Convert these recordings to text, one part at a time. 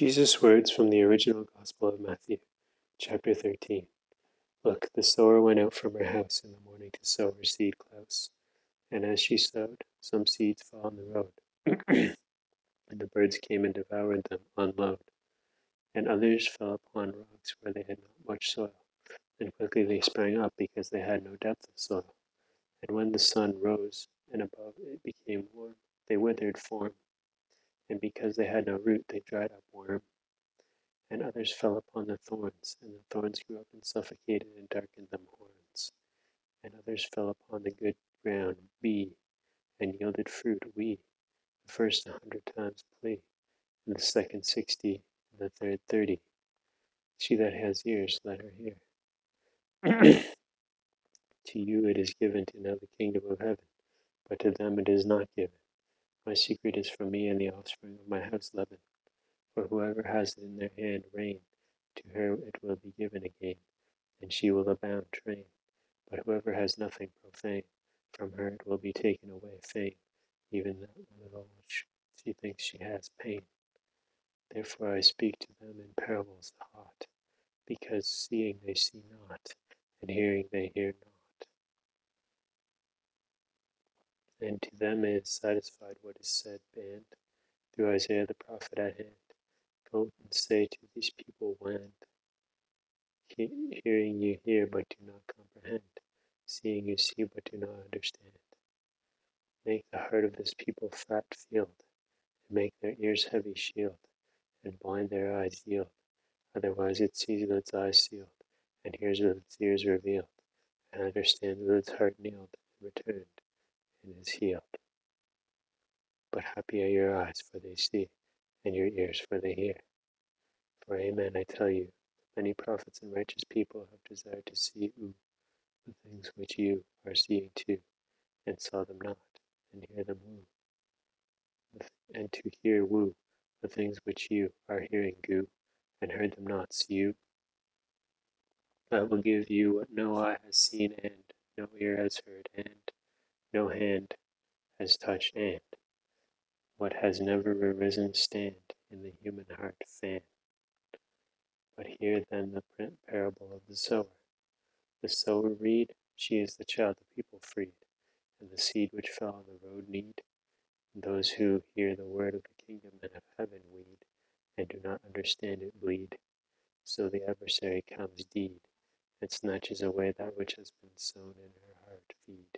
Jesus' words from the original Gospel of Matthew, chapter 13. Look, the sower went out from her house in the morning to sow her seed close. And as she sowed, some seeds fell on the road, and the birds came and devoured them unloved. And others fell upon rocks where they had not much soil, and quickly they sprang up because they had no depth of soil. And when the sun rose, and above it became warm, they withered form, and because they had no root, they dried up worm. And others fell upon the thorns, and the thorns grew up and suffocated and darkened them horns. And others fell upon the good ground, and yielded fruit, the first 100 times plea, and the second 60, and the third 30. She that has ears, let her hear. To you it is given to know the kingdom of heaven, but to them it is not given. My secret is from me and the offspring of my house Lebanon. For whoever has it in their hand rain, to her it will be given again, and she will abound train. But whoever has nothing profane, from her it will be taken away fame, even that little which she thinks she has pain. Therefore I speak to them in parables hot, because seeing they see not, and hearing they hear not. And to them is satisfied what is said, banned, through Isaiah the prophet at hand. Go and say to these people, land. Hearing you hear, but do not comprehend. Seeing you see, but do not understand. Make the heart of this people fat field, and make their ears heavy shield, and blind their eyes yield. Otherwise it sees with its eyes sealed, and hears with its ears revealed, and understands with its heart kneeled, and returned, and is healed. But happy are your eyes, for they see, and your ears, for they hear. For amen, I tell you, many prophets and righteous people have desired to see the things which you are seeing too, and saw them not, and hear them and to hear the things which you are hearing and heard them not. See you, I will give you what no eye has seen, and no ear has heard, and no hand has touched, and what has never arisen stand in the human heart fan. But hear then the parable of the sower. The sower reed, she is the child the people freed, and the seed which fell on the road need. And those who hear the word of the kingdom and of heaven weed, and do not understand it bleed. So the adversary comes deed, and snatches away that which has been sown in her heart feed.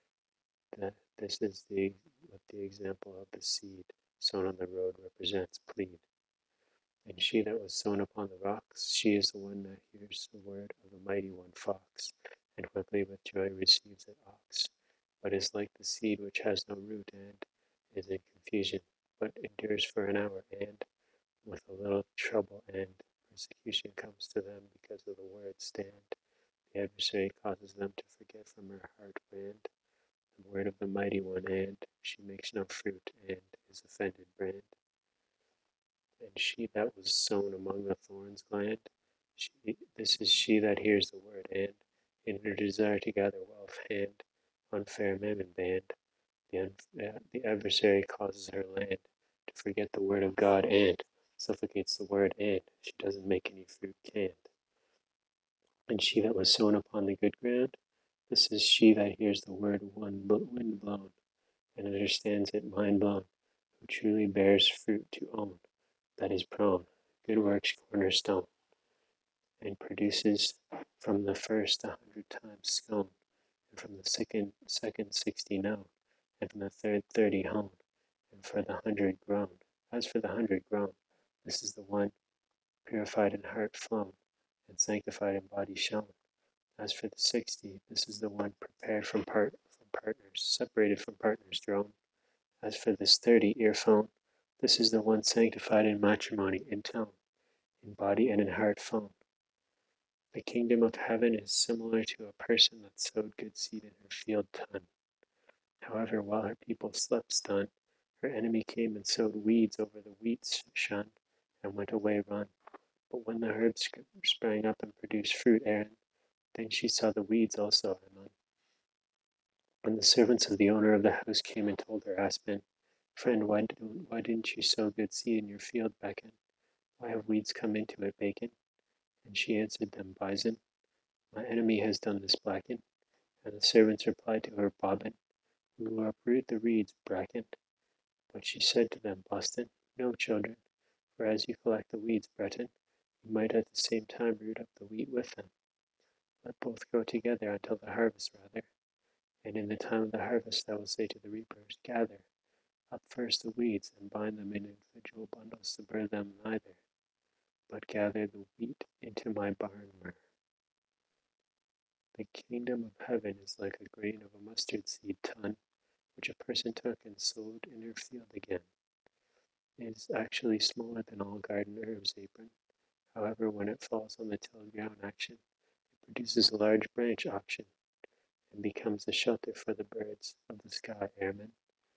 This is what the example of the seed sown on the road represents plead. And she that was sown upon the rocks, she is the one that hears the word of the mighty one fox, and quickly with joy receives it ox, but is like the seed which has no root, and is in confusion, but endures for an hour, and with a little trouble and persecution comes to them because of the word stand. The adversary causes them to forget from her heart brand the word of the mighty one, and she makes no fruit, and is offended brand. And she that was sown among the thorns gland, this is she that hears the word, and in her desire to gather wealth, hand unfair mammon band. The adversary causes her land to forget the word of God, and suffocates the word, and she doesn't make any fruit canned. And she that was sown upon the good ground, this is she that hears the word wind blown, and understands it mind blown, who truly bears fruit to own, that is prone, good works cornerstone, and produces from the first 100 times sown, and from the second 60 known, and from the third 30 honed, and for the 100 grown. As for the 100 grown, this is the one purified in heart flown, and sanctified in body shown. As for the 60, this is the one prepared from partners, separated from partners drawn. As for this 30 earphone, this is the one sanctified in matrimony, in tone, in body and in heart phone. The kingdom of heaven is similar to a person that sowed good seed in her field ton. However, while her people slept stunned, her enemy came and sowed weeds over the wheat shun, and went away run. But when the herbs sprang up and produced fruit, Aaron, then she saw the weeds also, Ammon. When the servants of the owner of the house came and told her husband, Friend, why didn't you sow good seed in your field, Beckon? Why have weeds come into it, bacon? And she answered them, bison. My enemy has done this, blacken. And the servants replied to her, bobbin. We will uproot the reeds, bracken. But she said to them, Boston, no, children, for as you collect the weeds, Breton, you might at the same time root up the wheat with them. Let both grow together until the harvest, rather. And in the time of the harvest I will say to the reapers, gather up first the weeds, and bind them in individual bundles to burn them neither, but gather the wheat into my barn. The kingdom of heaven is like a grain of a mustard seed ton, which a person took and sowed in her field again. It is actually smaller than all garden herbs, apron. However, when it falls on the tilled ground action, it produces a large branch auction, and becomes a shelter for the birds of the sky, airmen.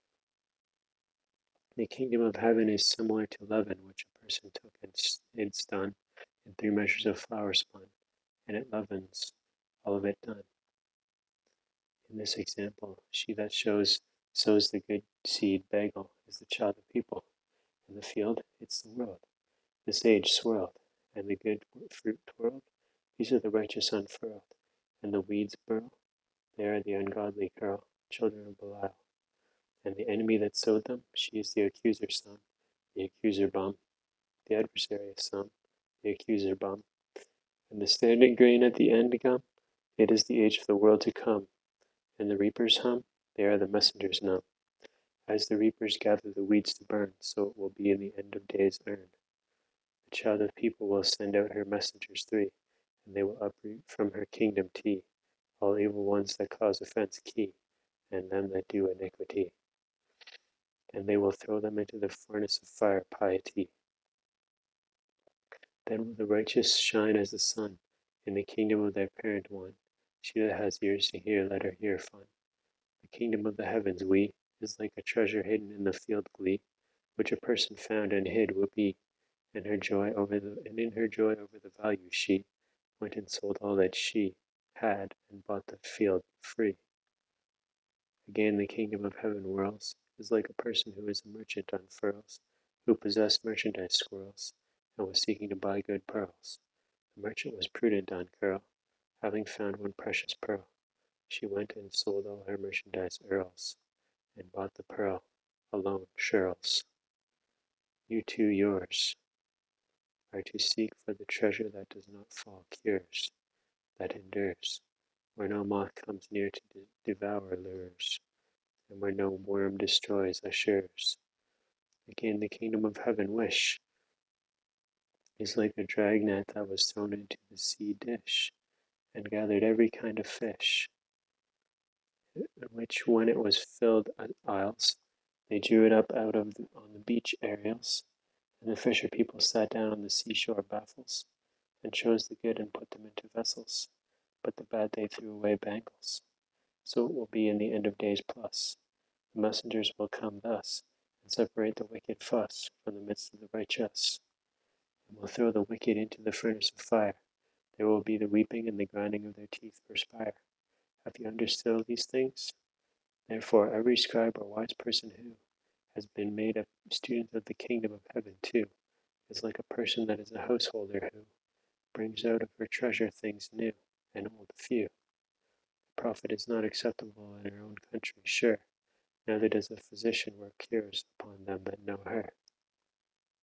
The kingdom of heaven is similar to leaven, which a person took and it's done, and 3 measures of flour spun, and it leavens, all of it done. In this example, she that sows the good seed bagel is the child of people. In the field, it's the world. The sage swirled, and the good fruit twirled. These are the righteous unfurled, and the weeds burl. They are the ungodly curl, children of Belial. And the enemy that sowed them, she is the accuser's son, the accuser bum, the adversary of some, the accuser bum. And the standing grain at the end gum, it is the age of the world to come. And the reapers hum, they are the messengers numb. As the reapers gather the weeds to burn, so it will be in the end of days earn. The child of people will send out her messengers 3, and they will uproot from her kingdom all evil ones that cause offense and them that do iniquity. And they will throw them into the furnace of fire, piety. Then will the righteous shine as the sun in the kingdom of their parent one. She that has ears to hear, let her hear fun. The kingdom of the heavens, is like a treasure hidden in the field glee, which a person found and hid will be, and in her joy over the value she went and sold all that she had and bought the field free. Again, the kingdom of heaven whirls, is like a person who is a merchant on furls, who possessed merchandise squirrels, and was seeking to buy good pearls. The merchant was prudent on curl, having found one precious pearl. She went and sold all her merchandise earls, and bought the pearl alone, churls. You too, yours, are to seek for the treasure that does not fall, cures, that endures, where no moth comes near to devour lures, and where no worm destroys assures. Again, the kingdom of heaven wish is like a dragnet that was thrown into the sea dish, and gathered every kind of fish, which when it was filled at isles, they drew it up on the beach aerials, and the fisher people sat down on the seashore baffles, and chose the good and put them into vessels, but the bad they threw away bangles. So it will be in the end of days plus. The messengers will come thus, and separate the wicked fuss from the midst of the righteous, and will throw the wicked into the furnace of fire. There will be the weeping and the grinding of their teeth perspire. Have you understood these things? Therefore, every scribe or wise person who has been made a student of the kingdom of heaven too is like a person that is a householder who brings out of her treasure things new and old few. The prophet is not acceptable in her own country, sure, neither does a physician work cures upon them that know her.